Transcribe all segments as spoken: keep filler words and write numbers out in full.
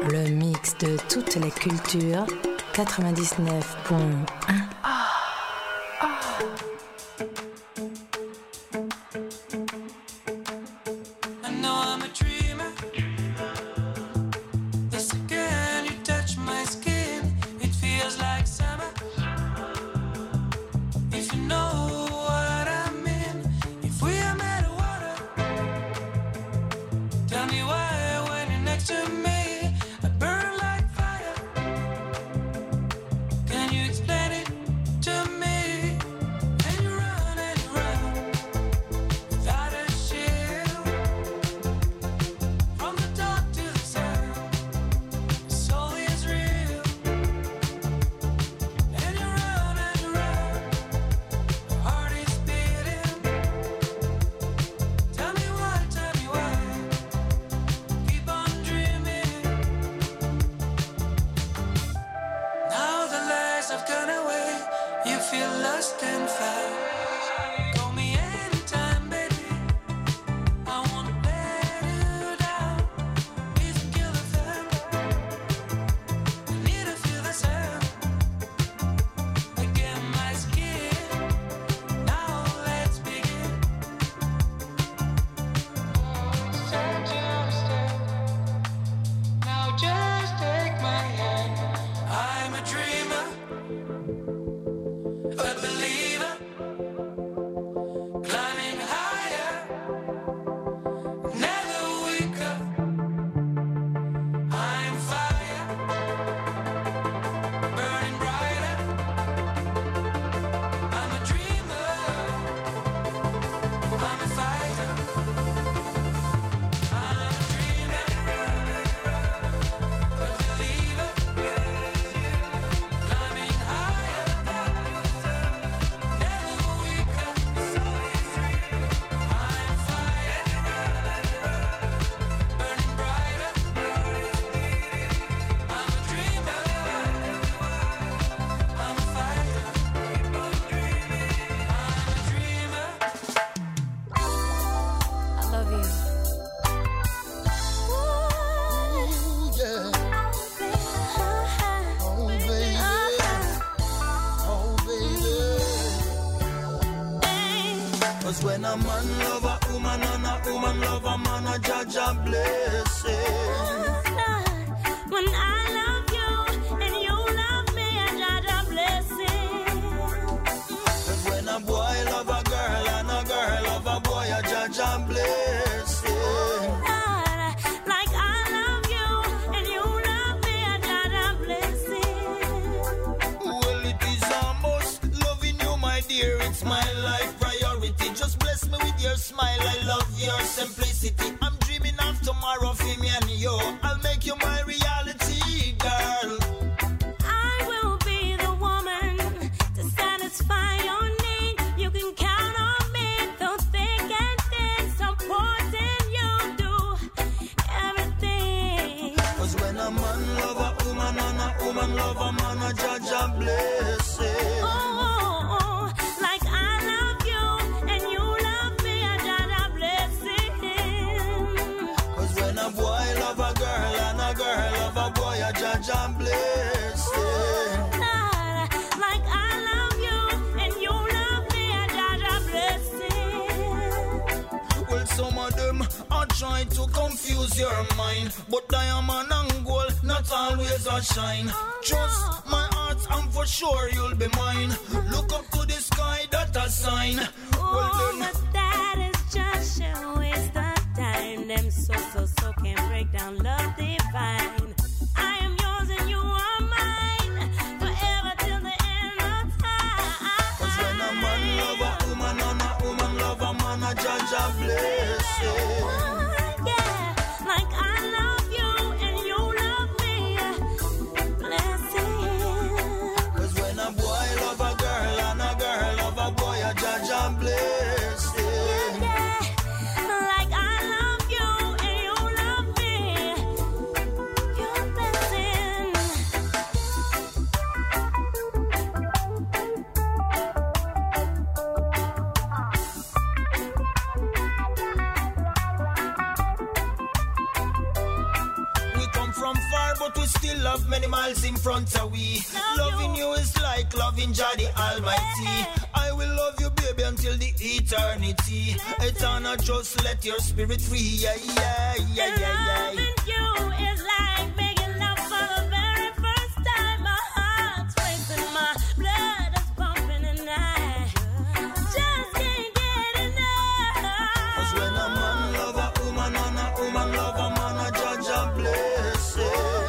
Le mix de toutes les cultures, quatre-vingt-dix-neuf point un. When a man love a woman and a woman love a man, a judge a blessing. When I love you and you love me, a judge a blessing. Cause when a boy love a girl and a girl love a boy, a judge a blessing. Like I love you and you love me, a judge a blessing. Well, it is a must, loving you, my dear, it's my life priority. Just bless me with your smile, I love your simplicity. I'm dreaming of tomorrow for me and you. I'll make you my reality, girl. I will be the woman to satisfy your need. You can count on me through thick and thin, supporting you do everything. Cause when a man love a woman and a woman love a man, a judge a blessing. Oh, oh, oh, like I love you and you love me, a judge a blessing. Cause when a boy love a girl and a girl love a boy, a judge a blessing. Like I love you and you love me, a judge a blessing. Well, some of them are trying to confuse your mind, but diamond and gold not always a shine. Trust my heart and for sure you'll be mine. Look up to the sky, that a sign. Well, Oh, then, but that is just a waste of time. Them so, so, so can break down love divine. I am yours and you are mine, forever till the end of time. cause when a man love a woman and a woman love a man, a judge a blessing. Yeah, like I love you and you love me, blessing. Cause when a boy love a girl and a girl love a boy, a judge a blessing. Yeah, like I love you and you love me, you're blessing. love many miles in front of we. Love Loving you. you is like loving Jah the Almighty. Yeah. I will love you, baby, until the eternity. Eternal, just let your spirit free. Yeah, yeah, yeah, yeah, yeah. Loving you is like making love for the very first time. My heart's racing, my blood is pumping, and I just can't get enough. 'Cause when a man love a woman and a woman love a man, a judge a blessing.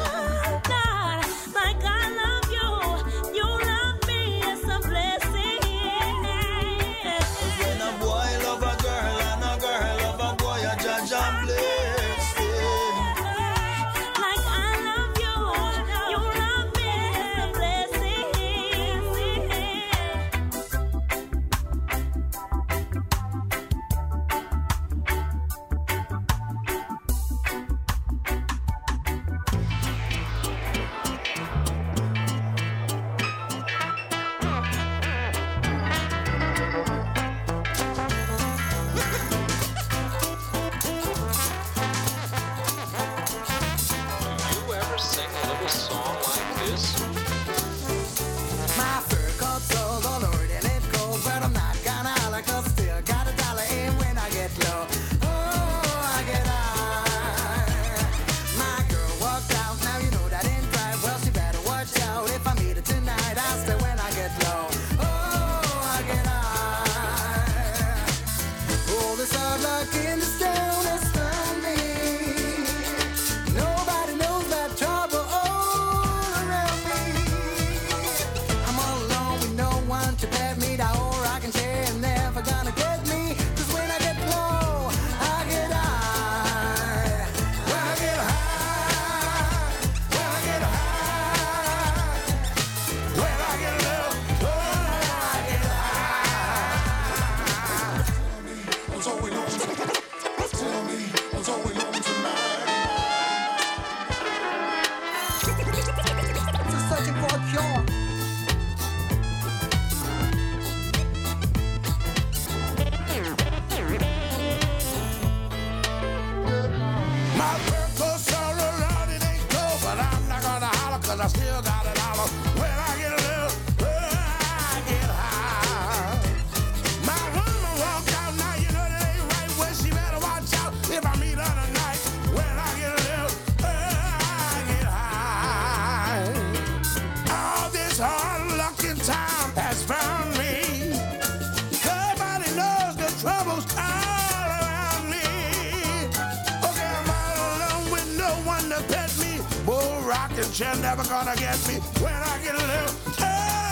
You're never gonna get me when I get a little, oh,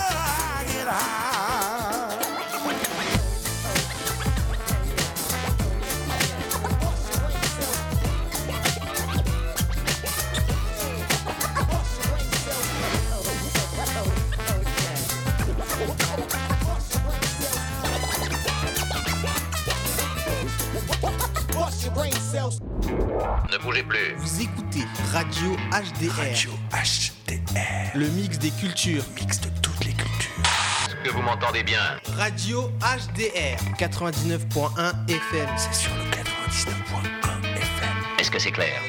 I get high. Ne bougez plus. Vous écoutez Radio H D R. Radio H D R. Le mix des cultures. Mix de toutes les cultures. Est-ce que vous m'entendez bien? Radio H D R quatre-vingt-dix-neuf point un F M. C'est sur le quatre-vingt-dix-neuf point un F M. Est-ce que c'est clair?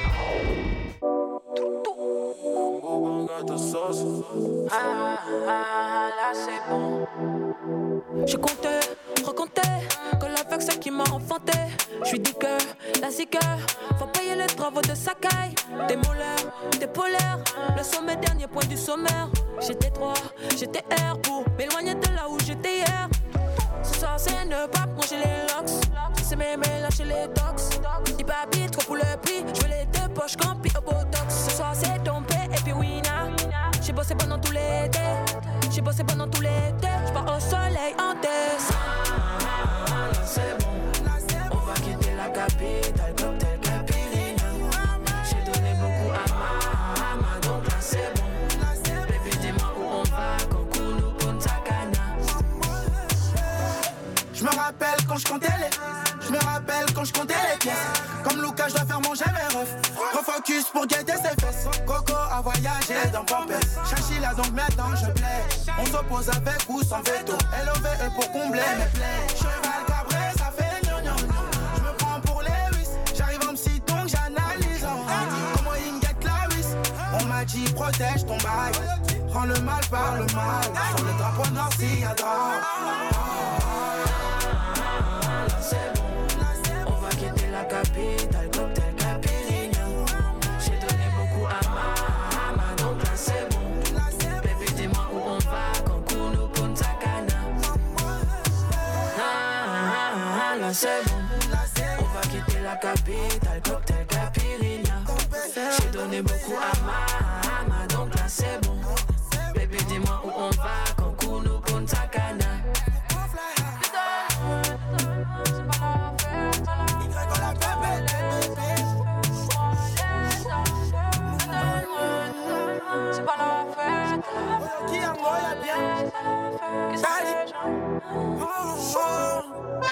Ah, ah, là c'est bon. Je comptais, recomptais, que l'avec ce qui m'a enfanté. Je suis dit que la zika, faut payer les travaux de Sakai. Des molaires, des polaires, le sommet dernier point du sommaire. J'étais trois, j'étais R pour m'éloigner de là où j'étais hier. Ce soir c'est ne pas manger les locks. C'est même lâcher les tox. Dis papi, trop pour le prix. Je veux les deux poches campi au botox. Ce soir c'est tombé et puis Wina. J'ai bossé pendant tout l'été. J'ai bossé pendant tout l'été. J'pars au soleil en décembre. C'est bon. On va quitter la capitale comme tel Capirina. J'ai donné beaucoup à ma maman, donc là c'est bon. Baby, dis-moi où on va, Cancun ou Punta Cana. Je me rappelle quand je comptais les. Je me rappelle quand je comptais les pièces. Comme Lucas, je dois faire manger mes refs. Refocus pour guetter ses fesses. Coco a voyagé dans Pampers. Chachila donc maintenant je plais. On s'oppose avec ou sans veto. L O V est pour combler mes plaies. Cheval cabré, ça fait gnognon. Je me prends pour Lewis. J'arrive en psy donc j'analyse. Comment il me guette la whiz. On m'a m'a dit protège ton bail. Prends le mal par le mal. Sur le drapeau noir s'il y a drame. Là c'est bon, on va quitter la capitale, cocktail Caipirinha. J'ai donné beaucoup à ma, ma, donc là c'est bon. Baby dis-moi où on va, Cancun ou Punta Cana. Ah, ah, ah, là c'est bon, on va quitter la capitale, cocktail Caipirinha. J'ai donné beaucoup à ma, ma, donc là c'est bon. Baby dis-moi où on va, Cancun ou Punta Cana. C'est pas la fête. Qui a moyen bien? Salut. Oh, oh.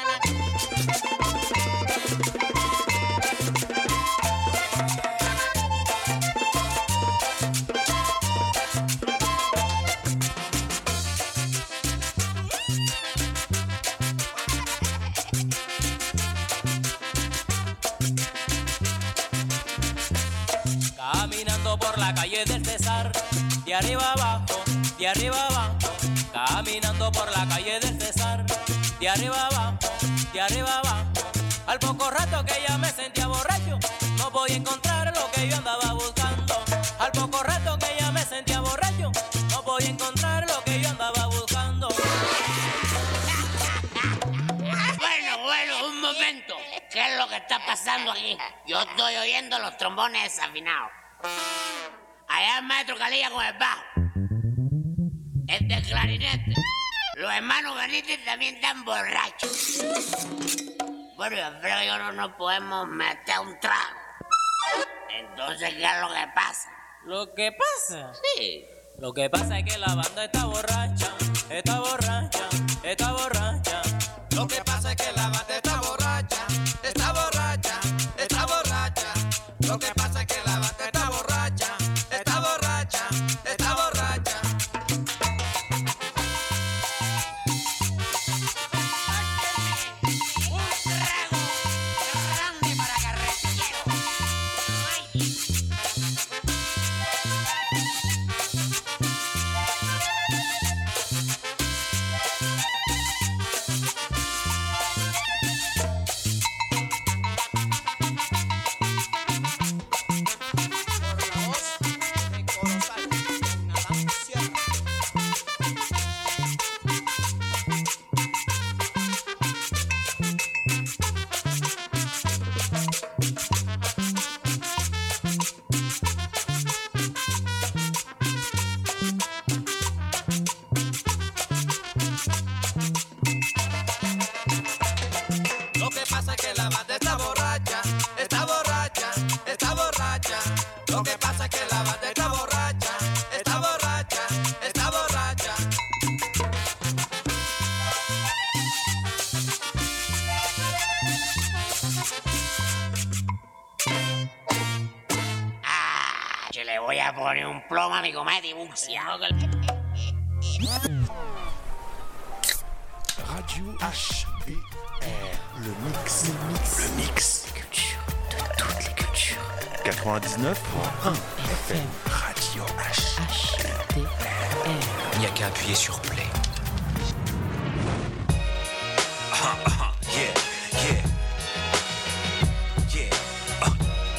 Caminando por la calle del César, de arriba abajo, de arriba abajo. Caminando por la calle del César, de arriba abajo, de arriba abajo. Al poco rato que ya me sentía borracho, no podía encontrar lo que yo andaba buscando. Al poco rato que ya me sentía borracho, no podía encontrar lo que yo andaba buscando. Bueno, bueno, un momento. ¿Qué es lo que está pasando aquí? Yo estoy oyendo los trombones desafinados. Allá el maestro Calilla con el bajo. El de clarinete. Los hermanos Benítez también están borrachos. Bueno, yo creo que yo no nos podemos meter un trago. Entonces, ¿qué es lo que pasa? ¿Lo que pasa? Sí. Lo que pasa es que la banda está borracha, está borracha, está borracha. Lo que pasa es que la banda está borracha, está borracha, está borracha. Lo que pasa es que la banda está borracha, está borracha, está borracha. Un trago grande para carretero. Ay. Lo que pasa es que la banda está borracha, está borracha, está borracha. Lo que pasa es que la banda está borracha, está borracha, está borracha. Ah, yo le voy a poner un plomo a mi comedia buxia. Radio H B R, le mix, le mix, le mix. Culture de toutes les cultures. quatre-vingt-dix-neuf point un F M, Radio H. H D R. Il n'y a qu'à appuyer sur play. Yeah, yeah, yeah. Uh,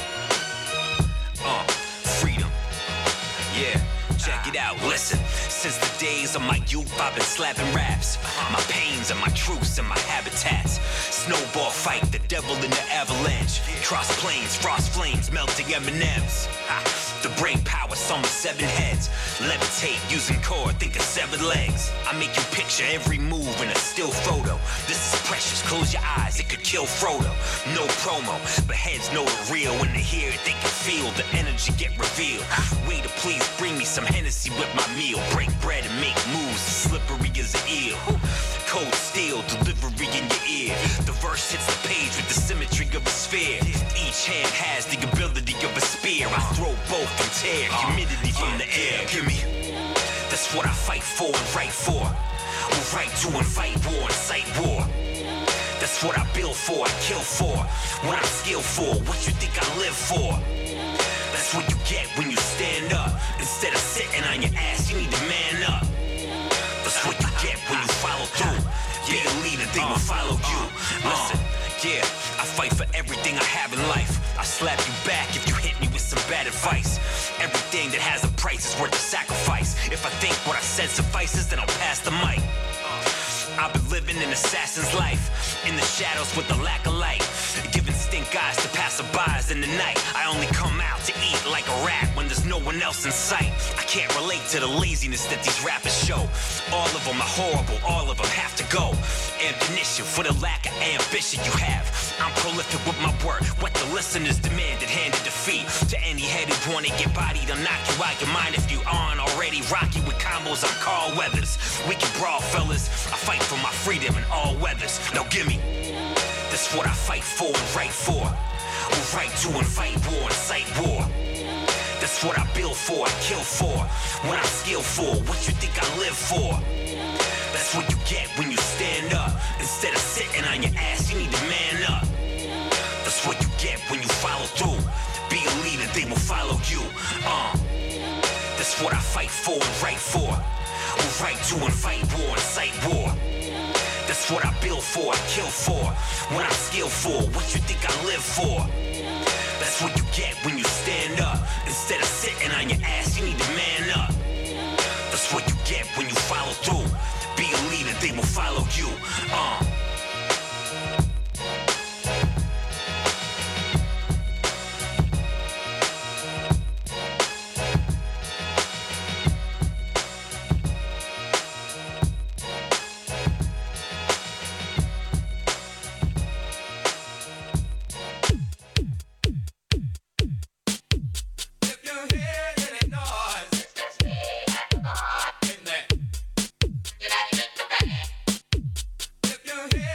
uh, freedom. Yeah, check it out. Listen, since the days of my youth, I've been slapping raps. My pains and my truths and my habitats. Snowball fight, the devil in the avalanche. Cross planes, frost flames, melting M and M's. Ah, the brain power, sum of seven heads. Levitate using core, think of seven legs. I make you picture every move in a still photo. This is precious, close your eyes, it could kill Frodo. No promo, but heads know the real. When they hear it, they can feel the energy get revealed. Way to please bring me some Hennessy with my meal. Break bread and make moves, slippery as an eel. Cold steel, delivery in your ear. The verse hits the page with the symmetry of a sphere. Each hand has the ability of a spear. I throw both and tear humidity from the air. Give me. That's what I fight for and fight for. We'll fight to and fight war and fight war. That's what I build for, I kill for. What I'm skilled for, what you think I live for. That's That's what you get when you stand up. Instead of sitting on your ass, you need to man up. That's what you get when you follow through. Be a leader, they will follow you. Listen, yeah, I fight for everything I have in life. I slap you back if you hit me with some bad advice. Everything that has a price is worth a sacrifice. If I think what I said suffices, then I'll pass the mic. I've been living an assassin's life, in the shadows with a lack of light, giving stink eyes to passerbys in the night. I only come out to eat like a rat when there's no one else in sight. I can't relate to the laziness that these rappers show. All of them are horrible, all of them have to go. Ammunition for the lack of ambition you have. I'm prolific with my work, what the listeners demanded, handed defeat. To any head who wanna get bodied, I'll knock you out your mind if you aren't already. Rock you with combos, I'm Carl Weathers. We can brawl, fellas, I fight for my freedom in all weathers. Now give me, that's what I fight for and write for. Who fight to and fight war and fight war. That's what I build for and kill for. What I'm skilled for, what you think I live for. That's what you get when you stand up. Instead of sitting on your ass, you need to man up. That's what you get when you follow through. Be a leader, they will follow you. Uh, that's what I fight for and write for. Who fight to and fight war and fight war. That's what I build for and kill for. What I'm skilled for, what you think I live for. That's what you get when you stand up. Instead of sitting on your ass, you need to man up. That's what you get when you follow through. Be a leader, they will follow you. Uh. If you hear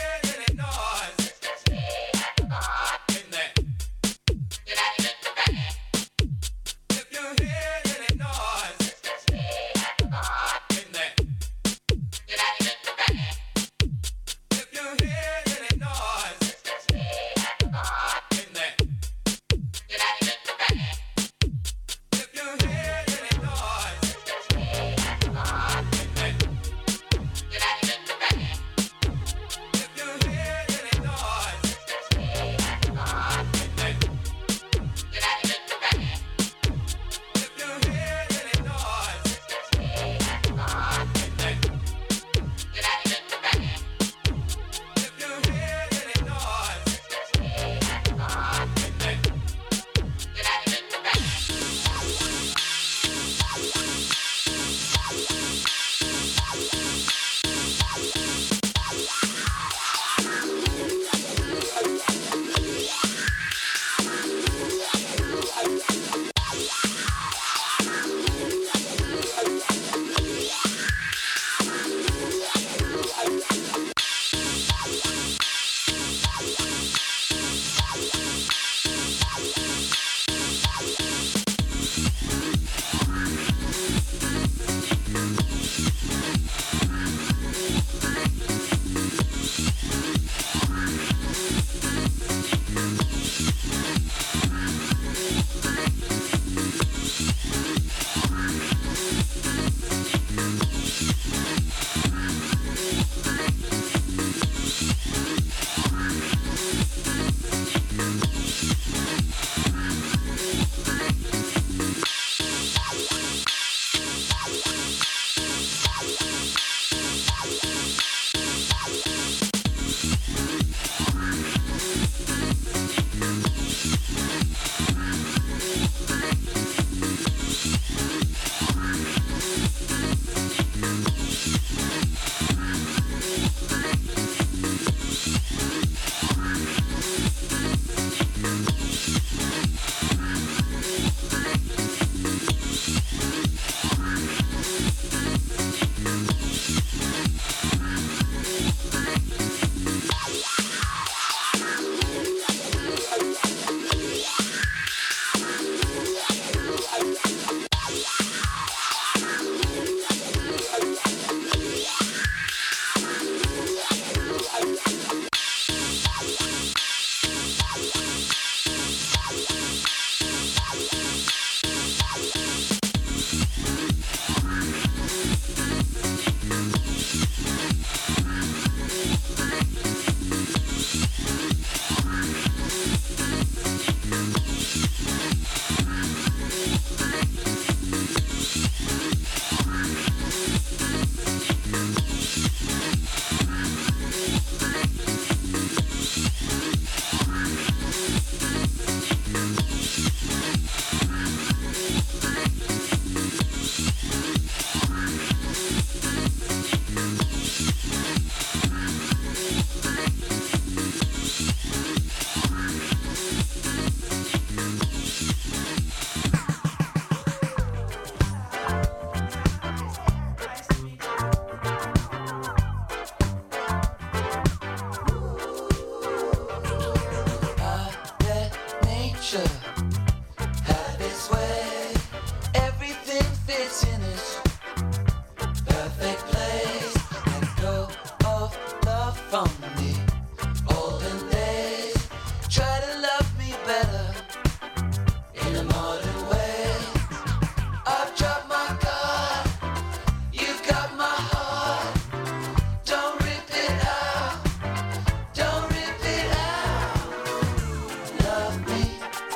nature have its way. Everything fits in its perfect place. Let go of love from the olden days. Try to love me better in a modern way. I've dropped my guard. You've got my heart. Don't rip it out. Don't rip it out. Love me.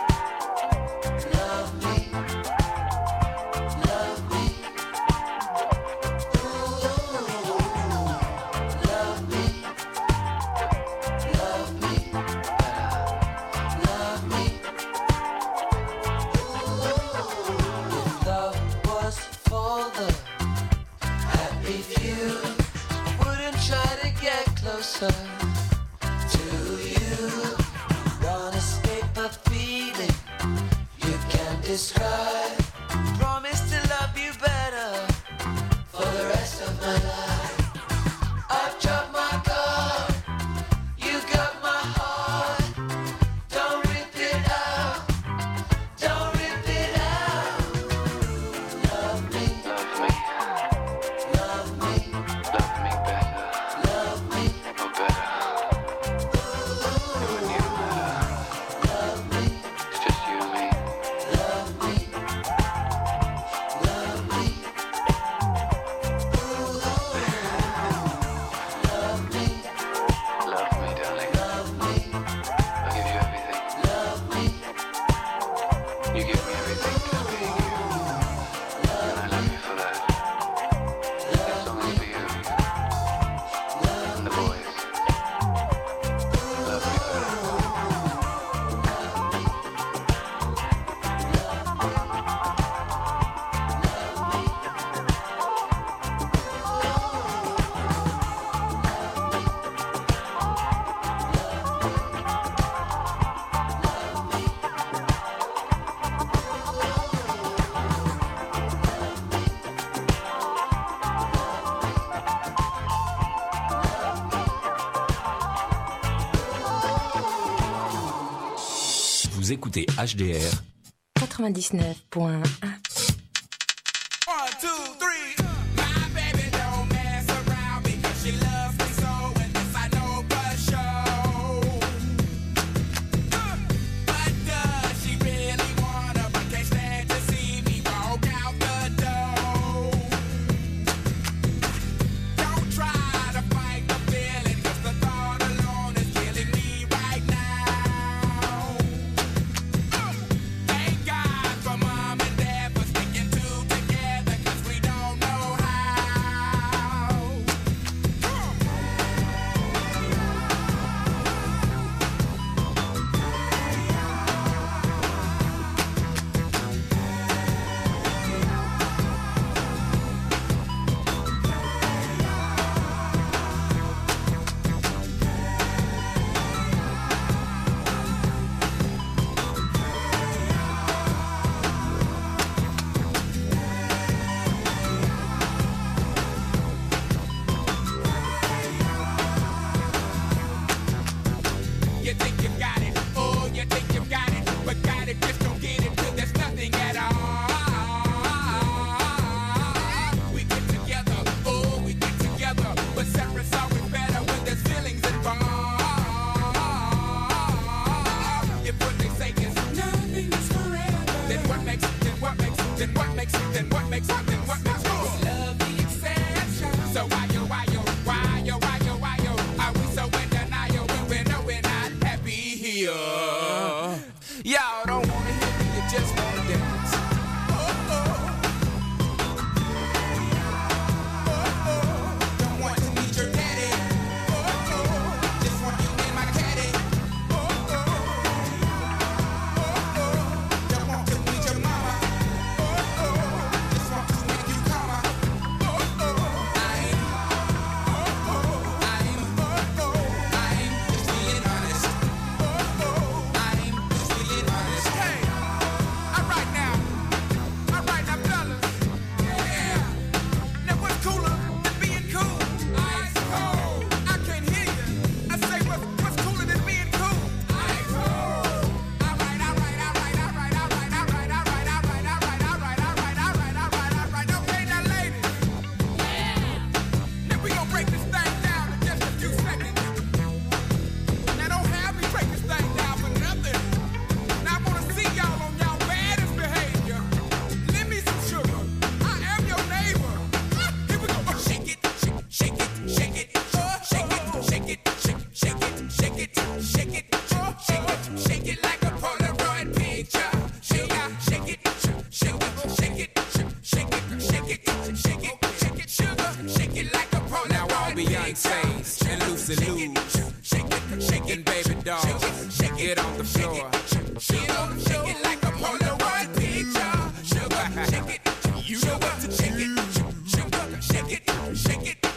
Love me. Love me. Ooh. Love me. Love me. Love me. Ooh. If love was for the happy few, wouldn't try to get closer to you. Wanna escape a feeling you can't describe. Promise to love you better for the rest of my life. I've dropped my guard. You got my heart. Don't rip it out. Don't rip it out. Love me. Love me. Love me. Love me better. Love me. Oh, better. You and you better. Love me. It's just you and me. Love me. Love me. Love me. Love me, darling. Love me. I'll give you everything. Love me. You give me everything just being you. And I love you for that. This song is for you. And the boys. Love me better. Vous écoutez H D R quatre-vingt-dix-neuf point un. One, two, three. My baby don't mess around because she loves me so, and this I know for sure. But does she really wanna? But can't stand to see me walk out the door. Don't try to fight the feeling, 'cause the thought alone is killing me right now. Thank God for mom and dad for sticking two together, 'cause we don't know how. You think you've got it, oh, you think you've got it, but got it, just don't get it till there's nothing at all. We get together, oh, we get together, but separate's always better when there's feelings involved. If what they say is nothing is forever, then what makes, then what makes, then what makes, then what makes, then what makes love the exception? So why yo, why yo, why yo, why yo, why yo, are we so in denial when we know we're not happy here? Y'all don't wanna hear me, you just wanna dance. Oh, oh. Oh, oh. Don't want to meet your daddy. Oh, oh. Just want you in my caddy. Oh, oh. Oh, oh. Don't want to meet your mama. Oh, oh. Just want to make you come. Oh, oh. I'm, oh, oh. I'm, oh, oh. I'm just being honest. Oh, oh. I'm just being honest. Hey, all right now. shake it like a Polaroid picture. Sugar, shake it, sugar, shake it, shake it, shake it, shake it, shake it, sugar, shake it like a Polaroid. Now all Beyonce's and Lucy Lou's, shake it, shake it, baby doll, get on the floor, sugar, shake it like a Polaroid picture. Sugar, shake it, you know what to shake it, sugar, shake it, shake it.